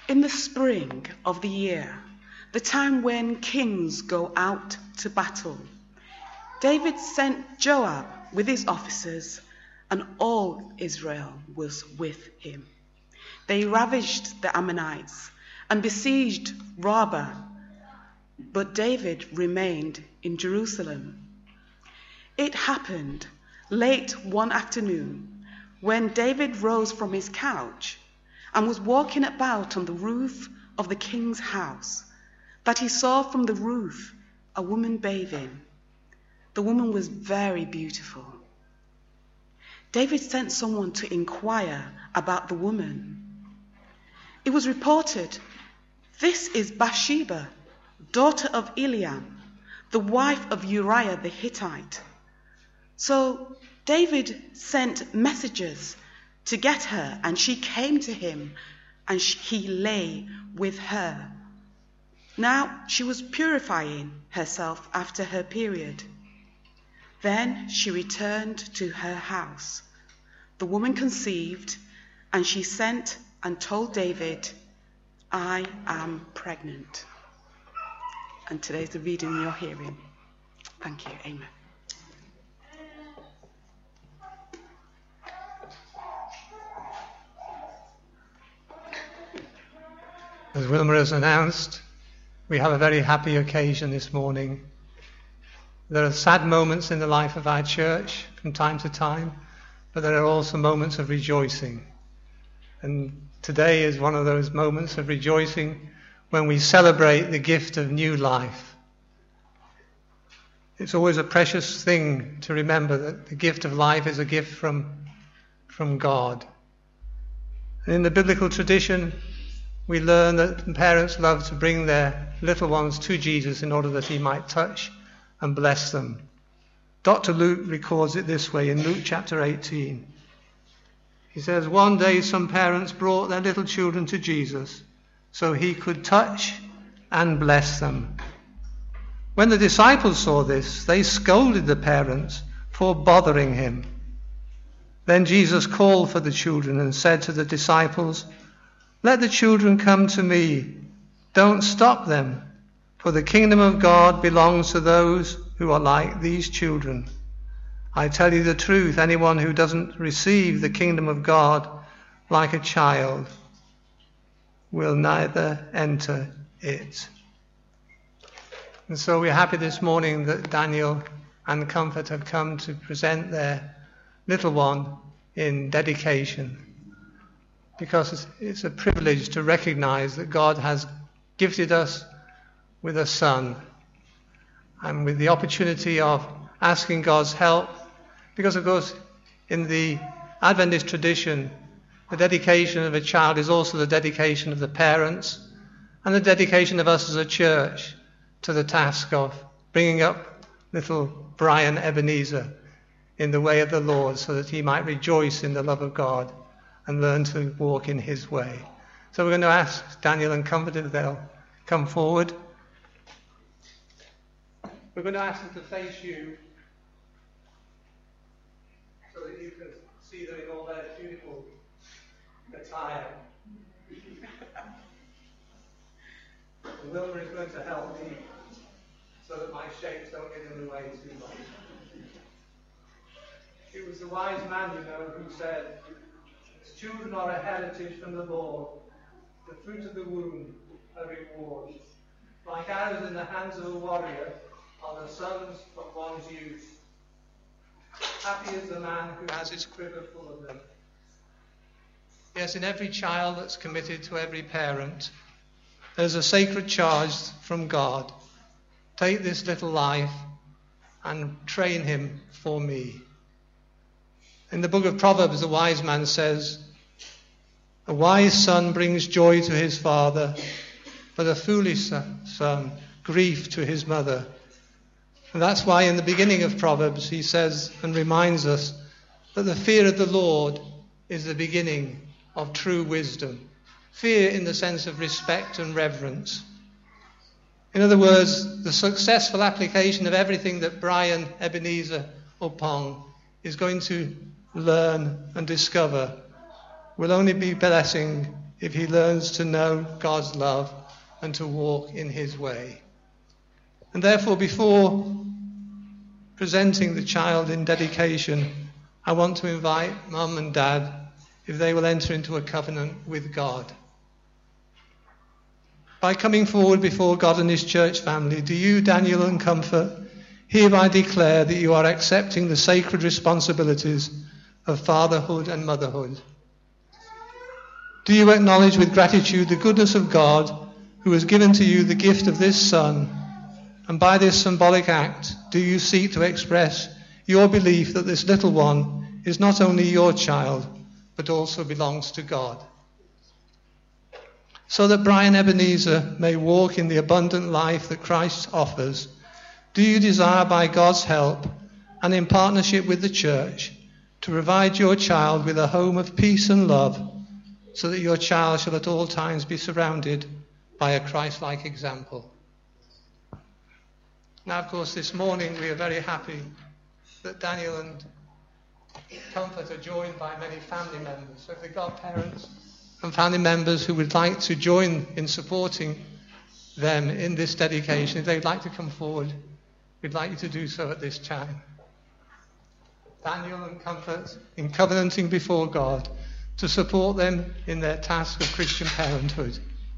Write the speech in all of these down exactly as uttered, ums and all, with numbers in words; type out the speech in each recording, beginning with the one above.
In the spring of the year, the time when kings go out to battle, David sent Joab with his officers, and all Israel was with him. They ravaged the Ammonites and besieged Rabbah, but David remained in Jerusalem. It happened late one afternoon when David rose from his couch and was walking about on the roof of the king's house, that he saw from the roof a woman bathing. The woman was very beautiful. David sent someone to inquire about the woman. It was reported, "This is Bathsheba, daughter of Eliam, the wife of Uriah the Hittite." So David sent messengers to get her, and she came to him, and he lay with her. Now she was purifying herself after her period. Then she returned to her house. The woman conceived, and she sent and told David, "I am pregnant." And today's the reading you're hearing. Thank you. Amen. As Wilma has announced, we have a very happy occasion this morning. There are sad moments in the life of our church from time to time, but there are also moments of rejoicing. And today is one of those moments of rejoicing when we celebrate the gift of new life. It's always a precious thing to remember that the gift of life is a gift from, from God. And in the biblical tradition, we learn that parents love to bring their little ones to Jesus in order that he might touch and bless them. Doctor Luke records it this way in Luke chapter eighteen. He says, "One day some parents brought their little children to Jesus so he could touch and bless them. When the disciples saw this, they scolded the parents for bothering him. Then Jesus called for the children and said to the disciples, 'Let the children come to me. Don't stop them, for the kingdom of God belongs to those who are like these children. I tell you the truth, anyone who doesn't receive the kingdom of God like a child will neither enter it.'" And so we're happy this morning that Daniel and Comfort have come to present their little one in dedication, because it's a privilege to recognize that God has gifted us with a son, and with the opportunity of asking God's help, because of course in the Adventist tradition, the dedication of a child is also the dedication of the parents and the dedication of us as a church to the task of bringing up little Brian Ebenezer in the way of the Lord, so that he might rejoice in the love of God and learn to walk in his way. So we're going to ask Daniel and Comfort if they'll come forward. We're going to ask them to face you so that you can see them in all their beautiful attire. And Wilma is going to help me so that my shapes don't get in the way too much. It was the wise man, you know, who said, "Children are a heritage from the Lord, the fruit of the womb a reward. Like arrows in the hands of a warrior are the sons of one's youth. Happy is the man who has his quiver full of them." Yes, in every child that's committed to every parent, there's a sacred charge from God. Take this little life and train him for me. In the book of Proverbs, the wise man says, "A wise son brings joy to his father, but a foolish son, grief to his mother." And that's why in the beginning of Proverbs he says and reminds us that the fear of the Lord is the beginning of true wisdom. Fear in the sense of respect and reverence. In other words, the successful application of everything that Brian Ebenezer Opong is going to learn and discover will only be blessing if he learns to know God's love and to walk in his way. And therefore, before presenting the child in dedication, I want to invite Mum and Dad, if they will enter into a covenant with God. By coming forward before God and his church family, do you, Daniel and Comfort, hereby declare that you are accepting the sacred responsibilities of fatherhood and motherhood? Do you acknowledge with gratitude the goodness of God who has given to you the gift of this son? And by this symbolic act, do you seek to express your belief that this little one is not only your child, but also belongs to God? So that Brian Ebenezer may walk in the abundant life that Christ offers, do you desire by God's help and in partnership with the church to provide your child with a home of peace and love, so that your child shall at all times be surrounded by a Christ-like example? Now, of course, this morning we are very happy that Daniel and Comfort are joined by many family members. So if they've got parents and family members who would like to join in supporting them in this dedication, if they'd like to come forward, we'd like you to do so at this time. Daniel and Comfort, in covenanting before God to support them in their task of Christian parenthood.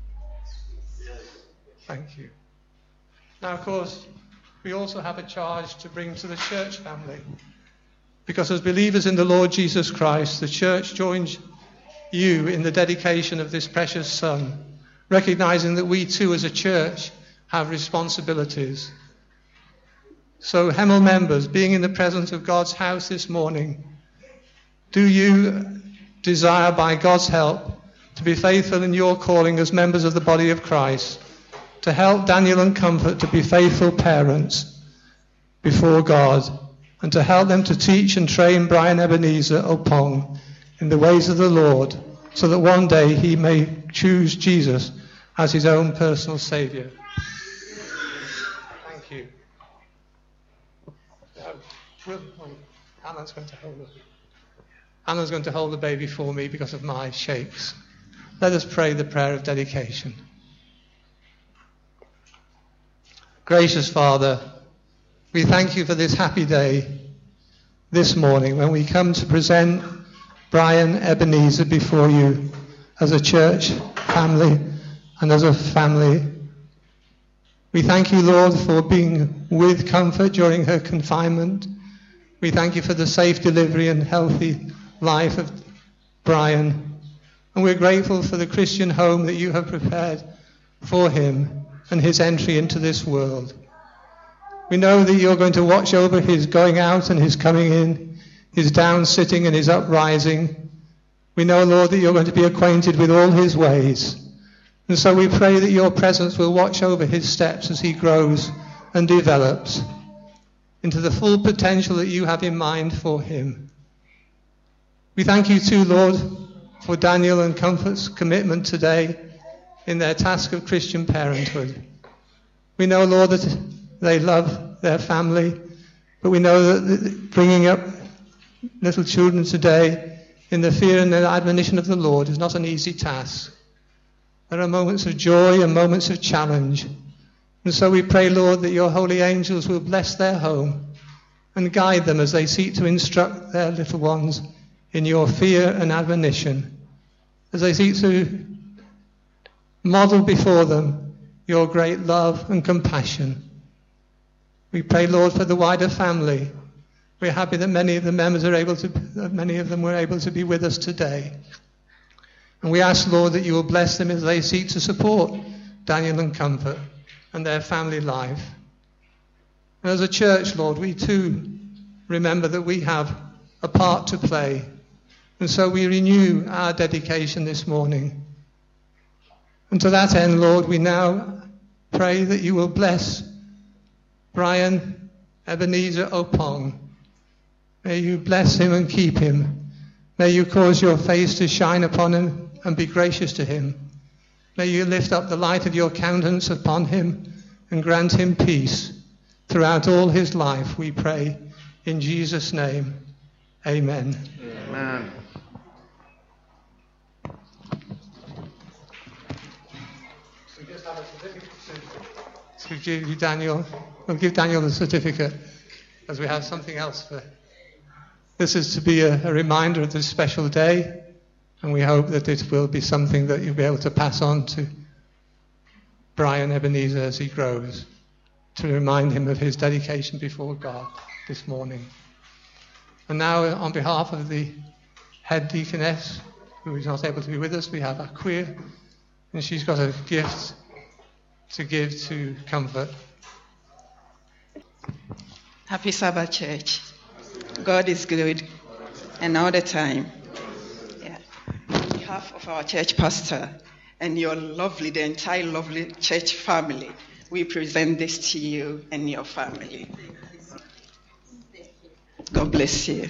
Thank you. Now, of course, we also have a charge to bring to the church family, because as believers in the Lord Jesus Christ, the church joins you in the dedication of this precious son, recognizing that we too as a church have responsibilities. So, Hemel members, being in the presence of God's house this morning, do you desire by God's help to be faithful in your calling as members of the body of Christ, to help Daniel and Comfort to be faithful parents before God, and to help them to teach and train Brian Ebenezer Opong in the ways of the Lord, so that one day he may choose Jesus as his own personal Saviour. Thank you. Anna's going to hold it. Anna's going to hold the baby for me because of my shakes. Let us pray the prayer of dedication. Gracious Father, we thank you for this happy day this morning when we come to present Brian Ebenezer before you as a church family and as a family. We thank you, Lord, for being with Comfort during her confinement. We thank you for the safe delivery and healthy life of Brian. And we're grateful for the Christian home that you have prepared for him and his entry into this world. We know that you're going to watch over his going out and his coming in, his down sitting and his uprising. We know, Lord, that you're going to be acquainted with all his ways. And so we pray that your presence will watch over his steps as he grows and develops into the full potential that you have in mind for him. We thank you too, Lord, for Daniel and Comfort's commitment today in their task of Christian parenthood. We know, Lord, that they love their family, but we know that bringing up little children today in the fear and the admonition of the Lord is not an easy task. There are moments of joy and moments of challenge. And so we pray, Lord, that your holy angels will bless their home and guide them as they seek to instruct their little ones in your fear and admonition, as they seek to model before them your great love and compassion. We pray, Lord, for the wider family. We're happy that many of the members are able to, many of them were able to be with us today. And we ask, Lord, that you will bless them as they seek to support Daniel and Comfort and their family life. And as a church, Lord, we too remember that we have a part to play. And so we renew our dedication this morning. And to that end, Lord, we now pray that you will bless Brian Ebenezer Opong. May you bless him and keep him. May you cause your face to shine upon him and be gracious to him. May you lift up the light of your countenance upon him and grant him peace throughout all his life, we pray. In Jesus' name, amen. Amen. just have a certificate to, to give you, Daniel. We'll give Daniel the certificate as we have something else for. This is to be a, a reminder of this special day, and we hope that it will be something that you'll be able to pass on to Brian Ebenezer as he grows, to remind him of his dedication before God this morning. And now, on behalf of the head deaconess, who is not able to be with us, we have Aquia, and she's got a gift to give to Comfort. Happy Sabbath, church. God is good, and all the time. Yeah. On behalf of our church pastor and your lovely, the entire lovely church family, we present this to you and your family. God bless you.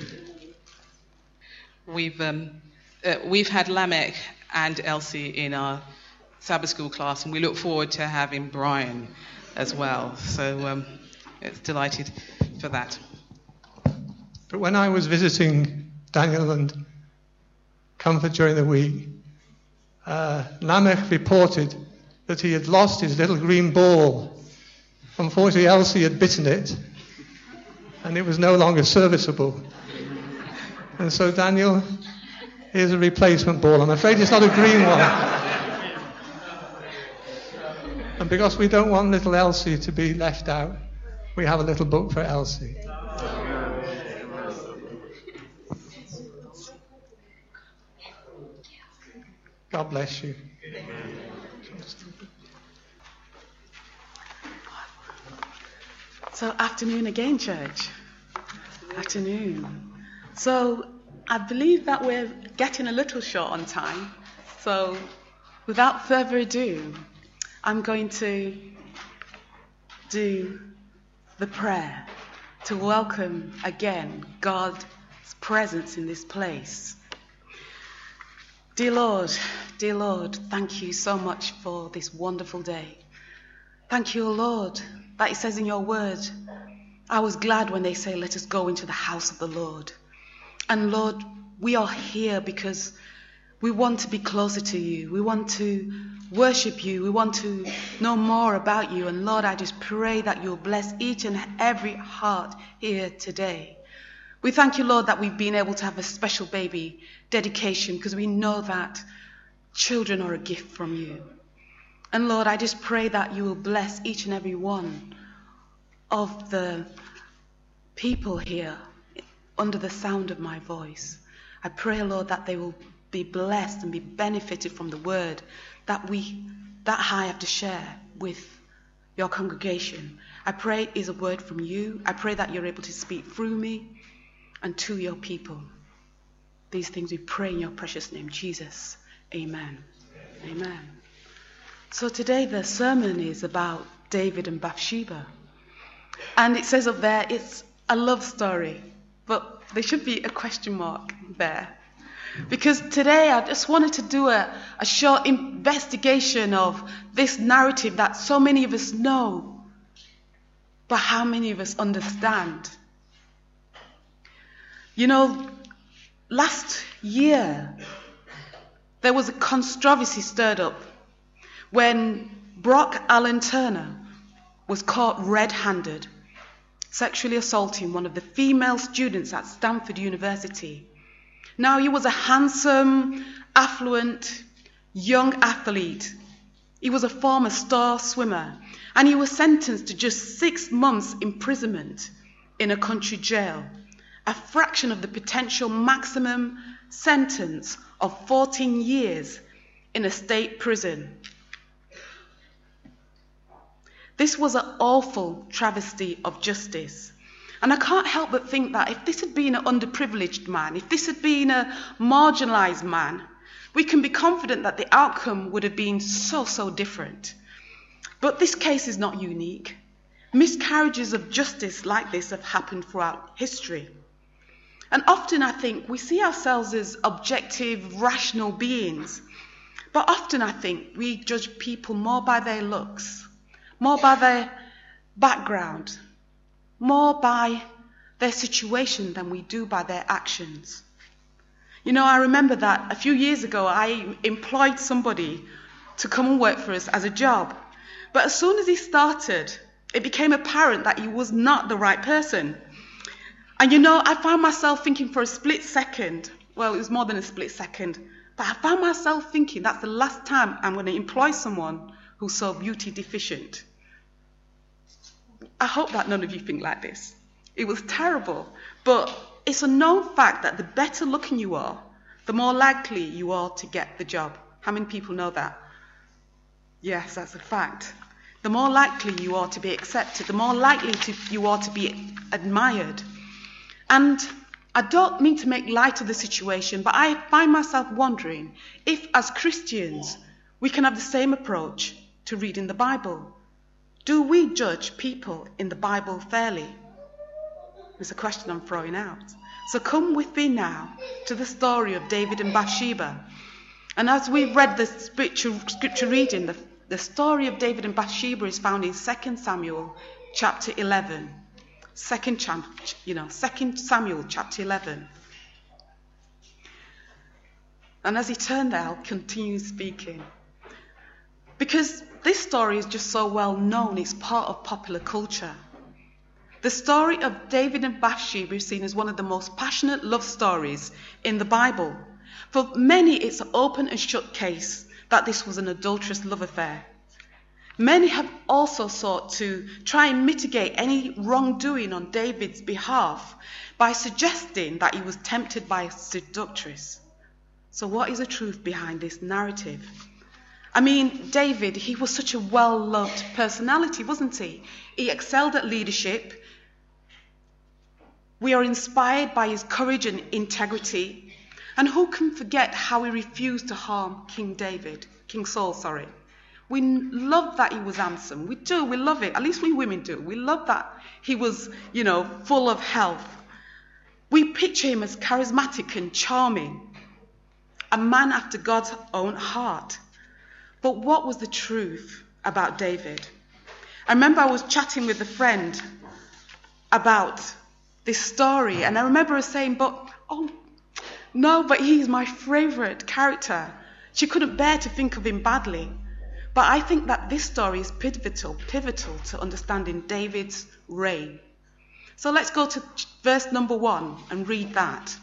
We've um, uh, we've had Lamech and Elsie in our Sabbath school class, and we look forward to having Brian as well. So um, it's delighted for that. But when I was visiting Daniel and Comfort during the week, uh, Lamech reported that he had lost his little green ball. Unfortunately, Elsie had bitten it, and it was no longer serviceable. And so, Daniel, here's a replacement ball. I'm afraid it's not a green one. And because we don't want little Elsie to be left out, we have a little book for Elsie. God bless you. So, afternoon again, church. Afternoon. So, I believe that we're getting a little short on time. So, without further ado, I'm going to do the prayer to welcome again God's presence in this place. Dear Lord, dear Lord, thank you so much for this wonderful day. Thank you, O Lord, that it says in your word, I was glad when they say, let us go into the house of the Lord. And Lord, we are here because we want to be closer to you. We want to worship you. We want to know more about you. And Lord, I just pray that you'll bless each and every heart here today. We thank you, Lord, that we've been able to have a special baby dedication because we know that children are a gift from you. And Lord, I just pray that you will bless each and every one of the people here under the sound of my voice. I pray, Lord, that they will be blessed and be benefited from the word that we, that I have to share with your congregation. I pray it is a word from you. I pray that you're able to speak through me and to your people. These things we pray in your precious name, Jesus. Amen. Amen. Amen. So today the sermon is about David and Bathsheba. And it says up there, it's a love story. But there should be a question mark there. Because today I just wanted to do a, a short investigation of this narrative that so many of us know, but how many of us understand. You know, last year, there was a controversy stirred up when Brock Allen Turner was caught red-handed sexually assaulting one of the female students at Stanford University. Now, he was a handsome, affluent, young athlete. He was a former star swimmer, and he was sentenced to just six months imprisonment in a country jail, a fraction of the potential maximum sentence of fourteen years in a state prison. This was an awful travesty of justice. And I can't help but think that if this had been an underprivileged man, if this had been a marginalized man, we can be confident that the outcome would have been so, so different. But this case is not unique. Miscarriages of justice like this have happened throughout history. And often I think we see ourselves as objective, rational beings. But often I think we judge people more by their looks, more by their background, more by their situation than we do by their actions. You know, I remember that a few years ago I employed somebody to come and work for us as a job. But as soon as he started, it became apparent that he was not the right person. And you know, I found myself thinking for a split second, well, it was more than a split second, but I found myself thinking that's the last time I'm going to employ someone who's so beauty deficient. I hope that none of you think like this. It was terrible, but it's a known fact that the better looking you are, the more likely you are to get the job. How many people know that? Yes, that's a fact. The more likely you are to be accepted, the more likely to, you are to be admired. And I don't mean to make light of the situation, but I find myself wondering if, as Christians, we can have the same approach to reading the Bible. Do we judge people in the Bible fairly? It's a question I'm throwing out. So come with me now to the story of David and Bathsheba. And as we've read the scripture, scripture reading, the, the story of David and Bathsheba is found in Second Samuel chapter eleven. Second, cham- you know, Second Samuel chapter eleven. And as he turned there, I'll continue speaking. Because this story is just so well known, it's part of popular culture. The story of David and Bathsheba is seen as one of the most passionate love stories in the Bible. For many, it's an open and shut case that this was an adulterous love affair. Many have also sought to try and mitigate any wrongdoing on David's behalf by suggesting that he was tempted by a seductress. So what is the truth behind this narrative? I mean, David, he was such a well-loved personality, wasn't he? He excelled at leadership. We are inspired by his courage and integrity. And who can forget how he refused to harm King David, King Saul, sorry. We love that he was handsome. We do, we love it. At least we women do. We love that he was, you know, full of health. We picture him as charismatic and charming. A man after God's own heart. But what was the truth about David? I remember I was chatting with a friend about this story, and I remember her saying, but, oh, no, but he's my favourite character. She couldn't bear to think of him badly. But I think that this story is pivotal, pivotal to understanding David's reign. So let's go to verse number one and read that.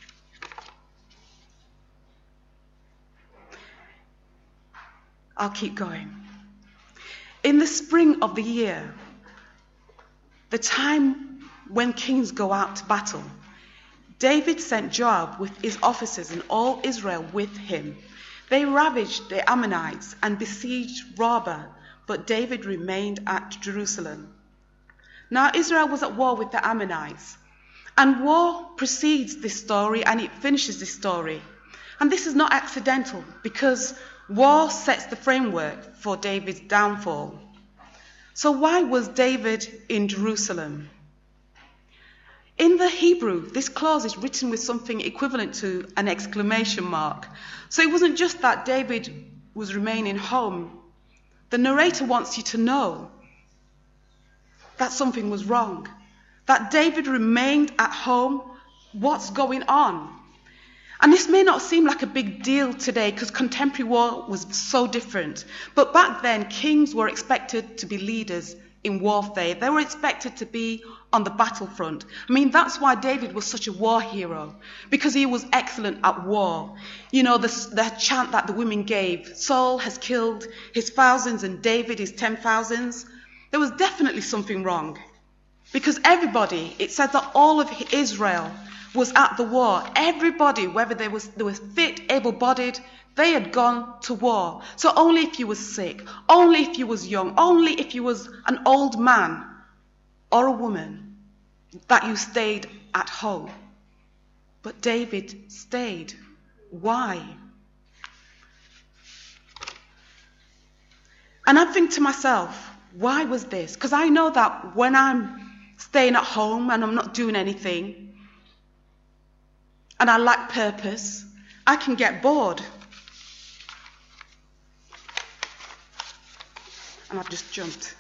I'll keep going. In the spring of the year, the time when kings go out to battle, David sent Joab with his officers and all Israel with him. They ravaged the Ammonites and besieged Rabbah, but David remained at Jerusalem. Now Israel was at war with the Ammonites, and war precedes this story and it finishes this story. And this is not accidental, because war sets the framework for David's downfall. So why was David in Jerusalem? In the Hebrew, this clause is written with something equivalent to an exclamation mark. So it wasn't just that David was remaining home. The narrator wants you to know that something was wrong. That David remained at home. What's going on? And this may not seem like a big deal today because contemporary war was so different. But back then, kings were expected to be leaders in warfare. They were expected to be on the battlefront. I mean, that's why David was such a war hero, because he was excellent at war. You know, the, the chant that the women gave, Saul has killed his thousands and David his ten thousands. There was definitely something wrong, because everybody, it said that all of Israel was at the war. Everybody, whether they, was, they were fit, able-bodied, they had gone to war. So only if you were sick, only if you was young, only if you was an old man or a woman, that you stayed at home. But David stayed. Why? And I think to myself, why was this? Because I know that when I'm staying at home and I'm not doing anything, and I lack purpose, I can get bored. And I've just jumped.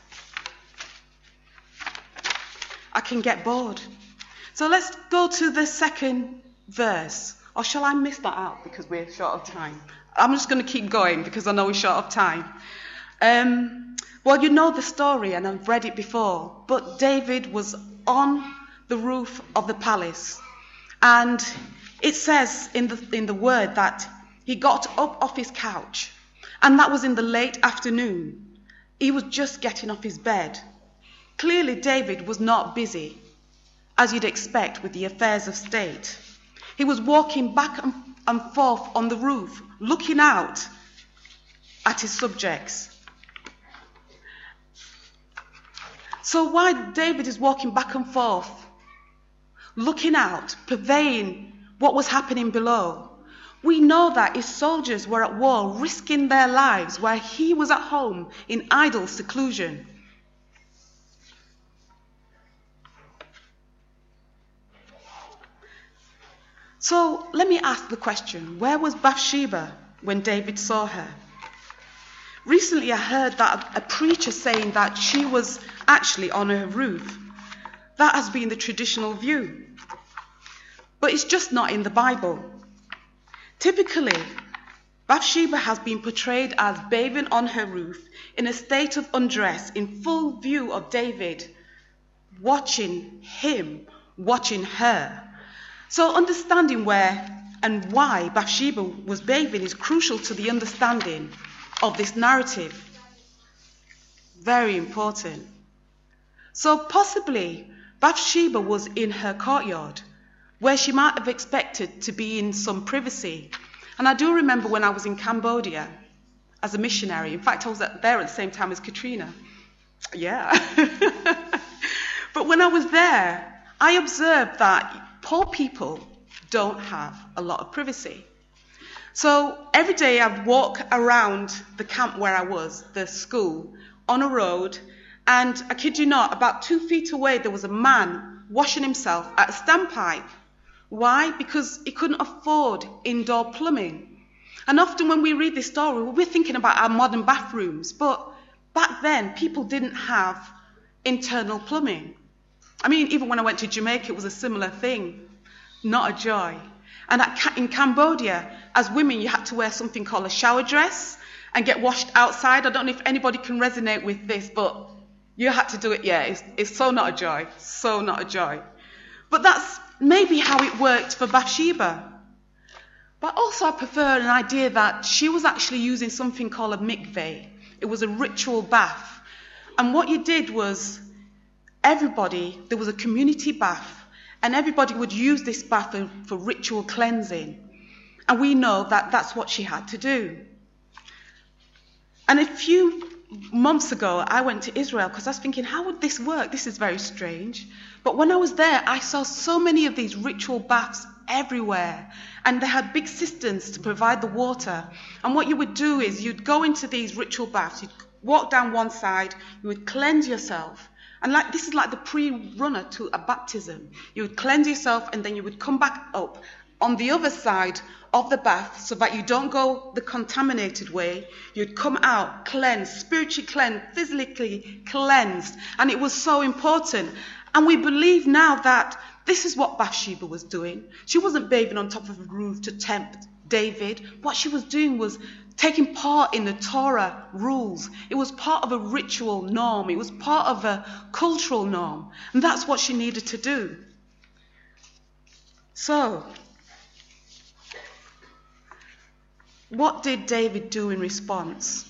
I can get bored. So let's go to the second verse. Or shall I miss that out because we're short of time? I'm just going to keep going because I know we're short of time. Um, well, you know the story, and I've read it before, but David was on the roof of the palace, and it says in the in the word that he got up off his couch, and that was in the late afternoon. He was just getting off his bed. Clearly, David was not busy, as you'd expect with the affairs of state. He was walking back and, and forth on the roof, looking out at his subjects. So while David is walking back and forth, looking out, purveying what was happening below, we know that his soldiers were at war, risking their lives, while he was at home in idle seclusion. So let me ask the question, where was Bathsheba when David saw her? Recently I heard that a preacher saying that she was actually on her roof. That has been the traditional view. But it's just not in the Bible. Typically, Bathsheba has been portrayed as bathing on her roof in a state of undress in full view of David, watching him, watching her. So understanding where and why Bathsheba was bathing is crucial to the understanding of this narrative. Very important. So possibly Bathsheba was in her courtyard, where she might have expected to be in some privacy. And I do remember when I was in Cambodia as a missionary. In fact, I was there at the same time as Katrina. Yeah. But when I was there, I observed that poor people don't have a lot of privacy. So every day I'd walk around the camp where I was, the school, on a road, and I kid you not, about two feet away there was a man washing himself at a standpipe. Why? Because he couldn't afford indoor plumbing. And often when we read this story, we're thinking about our modern bathrooms, but back then people didn't have internal plumbing. I mean, even when I went to Jamaica, it was a similar thing. Not a joy. And at, in Cambodia, as women, you had to wear something called a shower dress and get washed outside. I don't know if anybody can resonate with this, but you had to do it. Yeah, it's, it's so not a joy. So not a joy. But that's maybe how it worked for Bathsheba. But also I prefer an idea that she was actually using something called a mikveh. It was a ritual bath. And what you did was everybody, there was a community bath, and everybody would use this bath for, for ritual cleansing. And we know that that's what she had to do. And a few months ago, I went to Israel because I was thinking, how would this work? This is very strange. But when I was there, I saw so many of these ritual baths everywhere. And they had big cisterns to provide the water. And what you would do is you'd go into these ritual baths, you'd walk down one side, you would cleanse yourself. And like this is like the pre-runner to a baptism. You would cleanse yourself and then you would come back up on the other side of the bath so that you don't go the contaminated way. You'd come out cleansed, spiritually cleansed, physically cleansed. And it was so important. And we believe now that this is what Bathsheba was doing. She wasn't bathing on top of a roof to tempt David. What she was doing was taking part in the Torah rules. It was part of a ritual norm. It was part of a cultural norm. And that's what she needed to do. So, what did David do in response?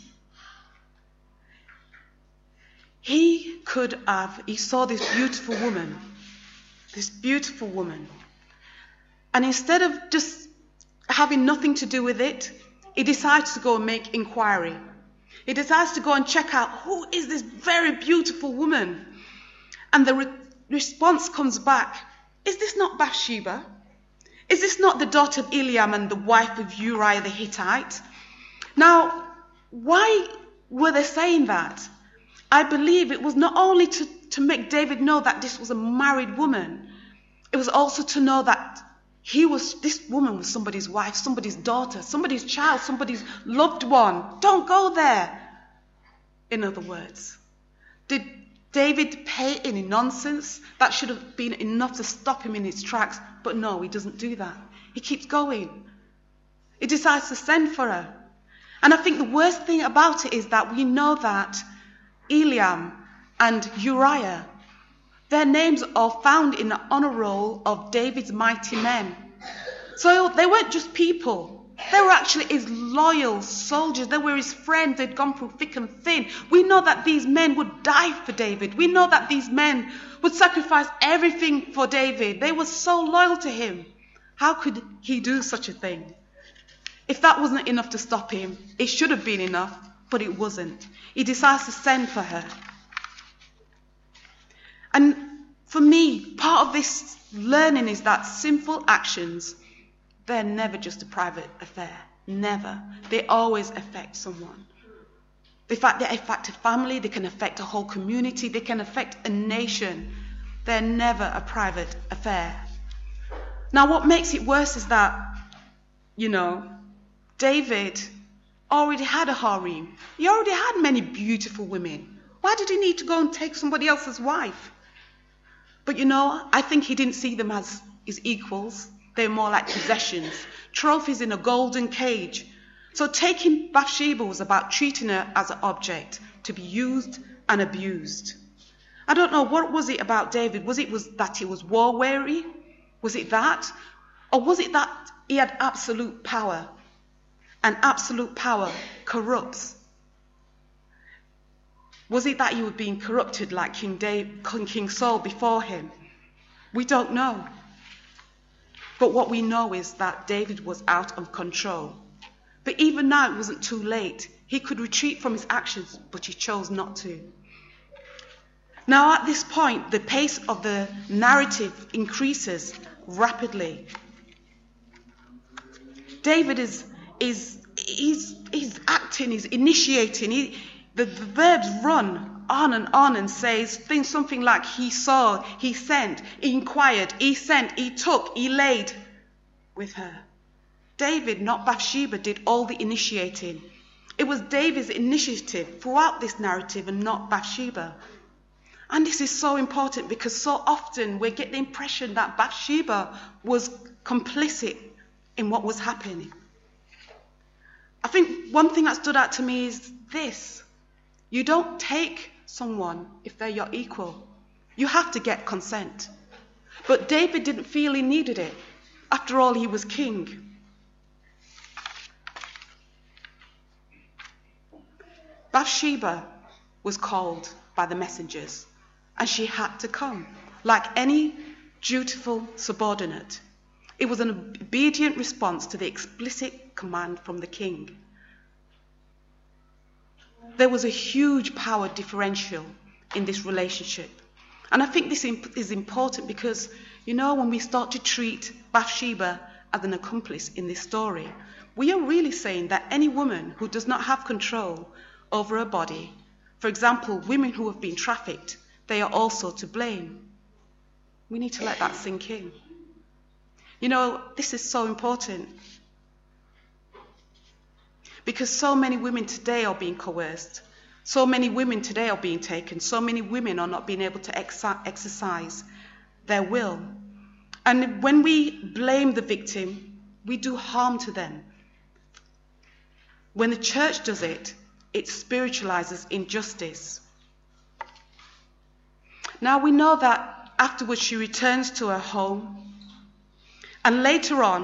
He could have, he saw this beautiful woman, this beautiful woman. And instead of just having nothing to do with it, he decides to go and make inquiry. He decides to go and check out, who is this very beautiful woman? And the re- response comes back, is this not Bathsheba? Is this not the daughter of Eliam and the wife of Uriah the Hittite? Now, why were they saying that? I believe it was not only to, to make David know that this was a married woman, it was also to know that He was, this woman was somebody's wife, somebody's daughter, somebody's child, somebody's loved one. Don't go there. In other words, did David pay any nonsense? That should have been enough to stop him in his tracks. But no, he doesn't do that. He keeps going. He decides to send for her. And I think the worst thing about it is that we know that Eliam and Uriah, their names are found in the honor roll of David's mighty men. So they weren't just people. They were actually his loyal soldiers. They were his friends. They'd gone through thick and thin. We know that these men would die for David. We know that these men would sacrifice everything for David. They were so loyal to him. How could he do such a thing? If that wasn't enough to stop him, it should have been enough, but it wasn't. He decides to send for her. And for me, part of this learning is that sinful actions, they're never just a private affair. Never. They always affect someone. In fact, they affect a family, they can affect a whole community, they can affect a nation. They're never a private affair. Now, what makes it worse is that, you know, David already had a harem. He already had many beautiful women. Why did he need to go and take somebody else's wife? But you know, I think he didn't see them as his equals. They're more like possessions, trophies in a golden cage. So taking Bathsheba was about treating her as an object to be used and abused. I don't know, what was it about David? Was it was that he was war weary? Was it that? Or was it that he had absolute power? And absolute power corrupts. Was it that he was being corrupted like King, David, King Saul before him? We don't know. But what we know is that David was out of control. But even now it wasn't too late. He could retreat from his actions, but he chose not to. Now at this point, the pace of the narrative increases rapidly. David is is he's, he's acting, he's initiating. He, the, the verbs run on and on and says things something like he saw, he sent, he inquired, he sent, he took, he laid with her. David, not Bathsheba, did all the initiating. It was David's initiative throughout this narrative and not Bathsheba. And this is so important because so often we get the impression that Bathsheba was complicit in what was happening. I think one thing that stood out to me is this. You don't take someone if they're your equal. You have to get consent. But David didn't feel he needed it. After all, he was king. Bathsheba was called by the messengers, and she had to come, like any dutiful subordinate. It was an obedient response to the explicit command from the king. There was a huge power differential in this relationship. And I think this is important because, you know, when we start to treat Bathsheba as an accomplice in this story, we are really saying that any woman who does not have control over her body, for example, women who have been trafficked, they are also to blame. We need to let that sink in. You know, this is so important because so many women today are being coerced. So many women today are being taken. So many women are not being able to ex- exercise their will. And when we blame the victim, we do harm to them. When the church does it, it spiritualizes injustice. Now we know that afterwards she returns to her home. And later on,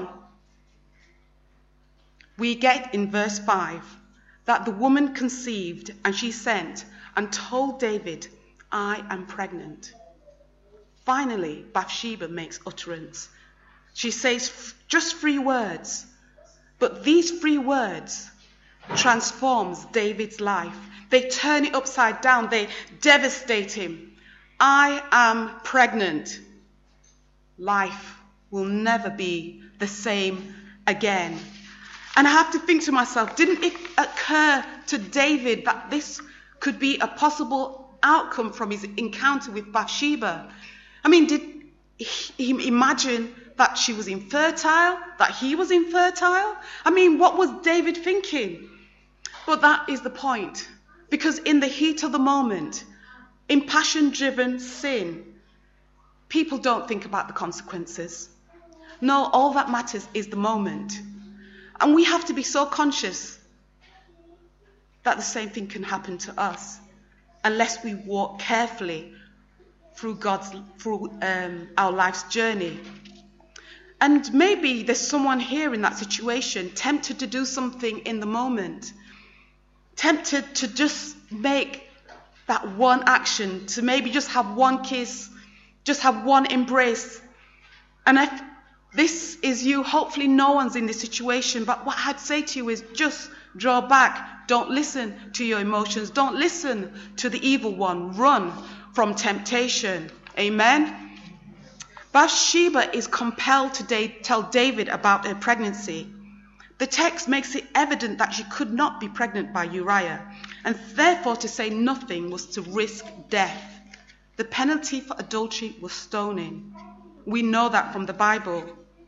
we get in verse five that the woman conceived and she sent and told David, I am pregnant. Finally, Bathsheba makes utterance. She says just three words, but these three words transforms David's life. They turn it upside down. They devastate him. I am pregnant. Life will never be the same again. And I have to think to myself, didn't it occur to David that this could be a possible outcome from his encounter with Bathsheba? I mean, did he imagine that she was infertile, that he was infertile? I mean, what was David thinking? But that is the point. Because in the heat of the moment, in passion-driven sin, people don't think about the consequences. No, all that matters is the moment. And we have to be so conscious that the same thing can happen to us unless we walk carefully through God's through um, our life's journey. And maybe there's someone here in that situation, tempted to do something in the moment, tempted to just make that one action, to maybe just have one kiss, just have one embrace. And if this is you, hopefully no one's in this situation, but what I'd say to you is just draw back. Don't listen to your emotions. Don't listen to the evil one. Run from temptation. Amen. Bathsheba is compelled to da- tell David about her pregnancy. The text makes it evident that she could not be pregnant by Uriah, and therefore to say nothing was to risk death. The penalty for adultery was stoning. We know that from the Bible.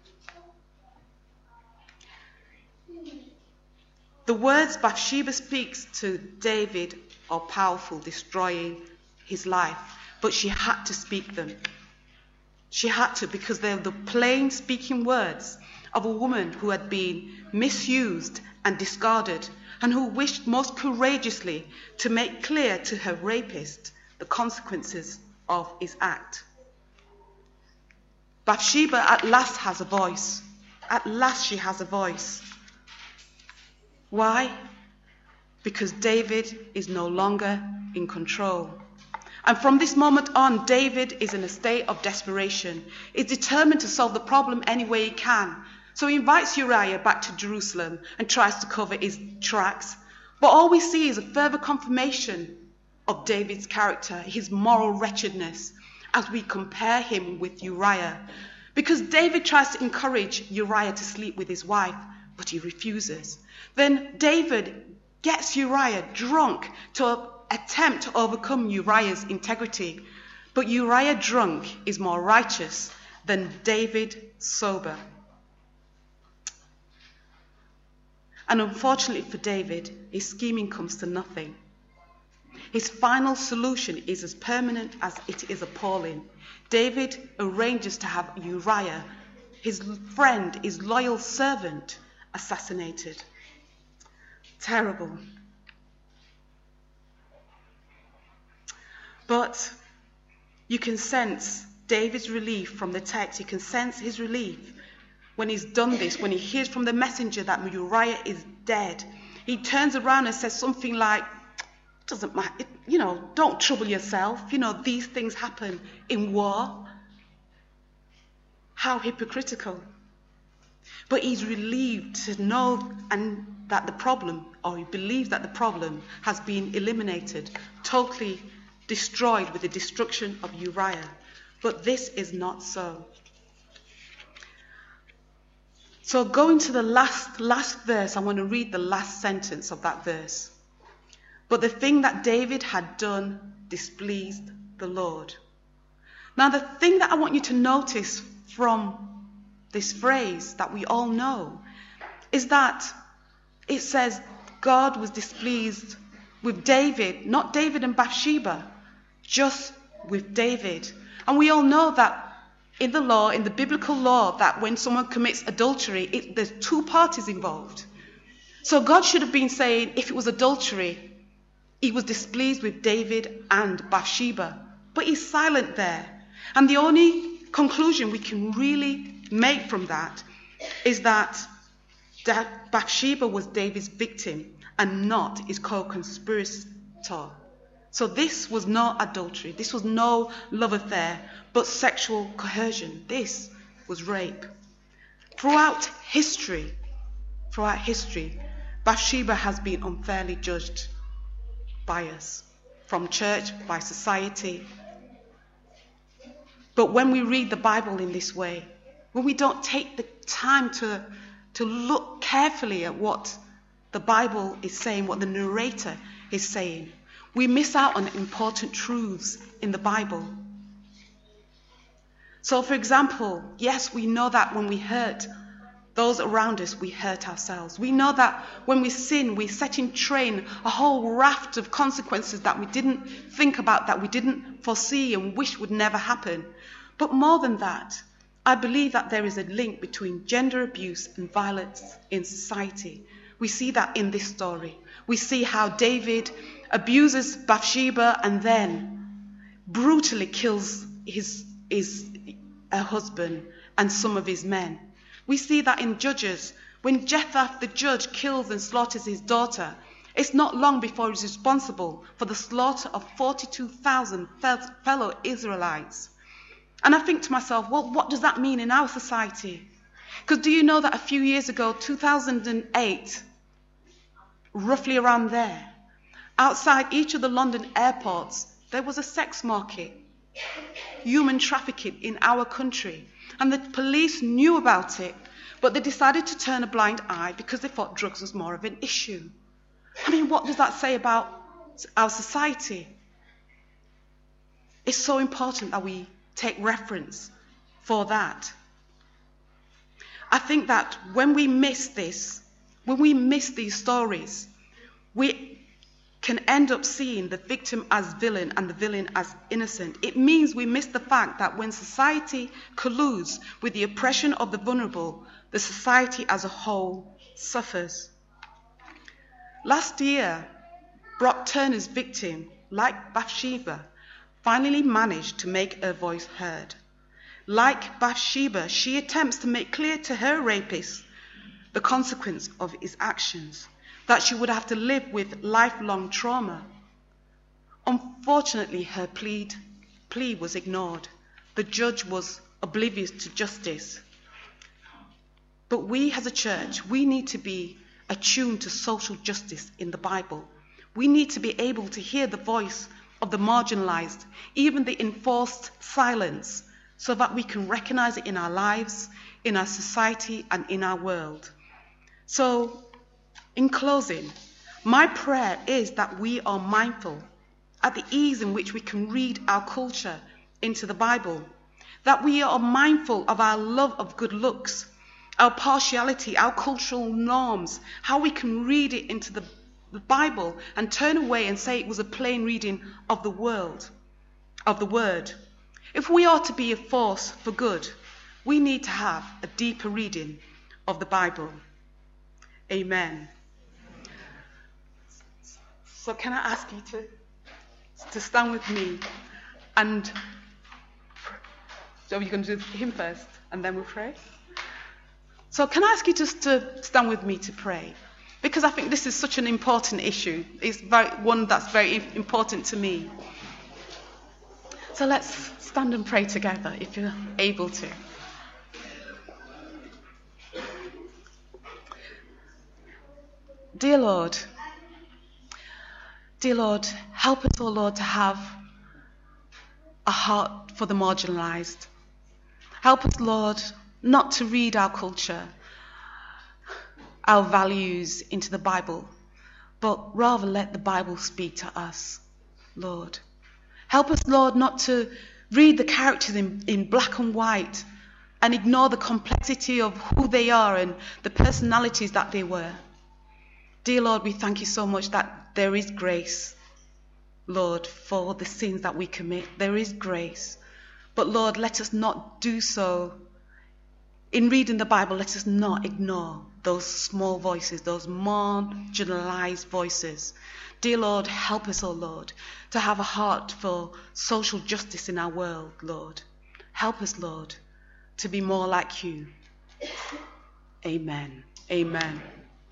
The words Bathsheba speaks to David are powerful, destroying his life, but she had to speak them. She had to, because they're the plain speaking words of a woman who had been misused and discarded, and who wished most courageously to make clear to her rapist the consequences of his act. Bathsheba at last has a voice. At last she has a voice. Why? Because David is no longer in control. And from this moment on, David is in a state of desperation. He's determined to solve the problem any way he can. So he invites Uriah back to Jerusalem and tries to cover his tracks. But all we see is a further confirmation of David's character, his moral wretchedness, as we compare him with Uriah. Because David tries to encourage Uriah to sleep with his wife, but he refuses. Then David gets Uriah drunk to attempt to overcome Uriah's integrity. But Uriah drunk is more righteous than David sober. And unfortunately for David, his scheming comes to nothing. His final solution is as permanent as it is appalling. David arranges to have Uriah, his friend, his loyal servant, assassinated. Terrible. But you can sense David's relief from the text. You can sense his relief when he's done this, when he hears from the messenger that Uriah is dead. He turns around and says something like, doesn't matter, it, you know, don't trouble yourself. You know, these things happen in war. How hypocritical. But he's relieved to know and that the problem, or he believes that the problem has been eliminated, totally destroyed with the destruction of Uriah. But this is not so. So going to the last, last verse, I want to read the last sentence of that verse. But the thing that David had done displeased the Lord. Now the thing that I want you to notice from this phrase that we all know is that it says God was displeased with David, not David and Bathsheba, just with David. And we all know that in the law, in the biblical law, that when someone commits adultery, it, there's two parties involved. So God should have been saying, if it was adultery, he was displeased with David and Bathsheba. But he's silent there. And the only conclusion we can really make from that is that Bathsheba was David's victim and not his co-conspirator. So this was not adultery. This was no love affair, but sexual coercion. This was rape. Throughout history, throughout history, Bathsheba has been unfairly judged by us, from church, by society. But when we read the Bible in this way, when we don't take the time to, to look carefully at what the Bible is saying, what the narrator is saying, we miss out on important truths in the Bible. So, for example, yes, we know that when we hurt those around us, we hurt ourselves. We know that when we sin, we set in train a whole raft of consequences that we didn't think about, that we didn't foresee and wish would never happen. But more than that, I believe that there is a link between gender abuse and violence in society. We see that in this story. We see how David abuses Bathsheba and then brutally kills his, his her husband and some of his men. We see that in Judges, when Jephthah the judge kills and slaughters his daughter, it's not long before he's responsible for the slaughter of forty-two thousand fellow Israelites. And I think to myself, well, what does that mean in our society? Because do you know that a few years ago, two thousand eight, roughly around there, outside each of the London airports, there was a sex market, human trafficking in our country. And the police knew about it, but they decided to turn a blind eye because they thought drugs was more of an issue. I mean, what does that say about our society? It's so important that we take reference for that. I think that when we miss this, when we miss these stories, we can end up seeing the victim as villain and the villain as innocent. It means we miss the fact that when society colludes with the oppression of the vulnerable, the society as a whole suffers. Last year, Brock Turner's victim, like Bathsheba, finally managed to make her voice heard. Like Bathsheba, she attempts to make clear to her rapist the consequence of his actions, that she would have to live with lifelong trauma. Unfortunately, her plea, plea was ignored. The judge was oblivious to justice. But we as a church, we need to be attuned to social justice in the Bible. We need to be able to hear the voice of the marginalized, even the enforced silence, so that we can recognize it in our lives, in our society, and in our world. So, in closing, my prayer is that we are mindful at the ease in which we can read our culture into the Bible, that we are mindful of our love of good looks, our partiality, our cultural norms, how we can read it into the the Bible and turn away and say it was a plain reading of the world, of the word. If we are to be a force for good, we need to have a deeper reading of the Bible. Amen. So can I ask you to, to stand with me and, so you're going to do him first and then we'll pray? So can I ask you just to stand with me to pray? Because I think this is such an important issue. It's very, one that's very important to me. So let's stand and pray together if you're able to. Dear Lord, dear Lord, help us, oh Lord, to have a heart for the marginalized. Help us, Lord, not to read our culture, our values into the Bible, but rather let the Bible speak to us, Lord. Help us, Lord, not to read the characters in, in black and white and ignore the complexity of who they are and the personalities that they were. Dear Lord, we thank you so much that there is grace, Lord, for the sins that we commit. There is grace. But Lord, let us not do so. In reading the Bible, let us not ignore those small voices, those marginalized voices. Dear Lord, help us, oh Lord, to have a heart for social justice in our world, Lord. Help us, Lord, to be more like you. Amen. Amen.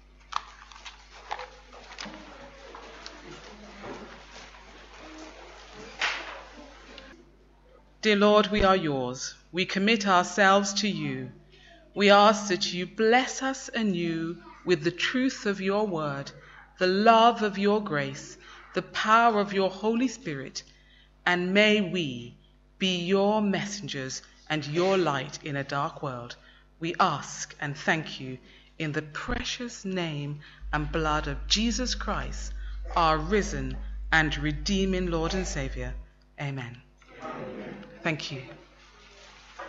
Dear Lord, we are yours. We commit ourselves to you. We ask that you bless us anew with the truth of your word, the love of your grace, the power of your Holy Spirit, and may we be your messengers and your light in a dark world. We ask and thank you in the precious name and blood of Jesus Christ, our risen and redeeming Lord and Saviour. Amen. Thank you.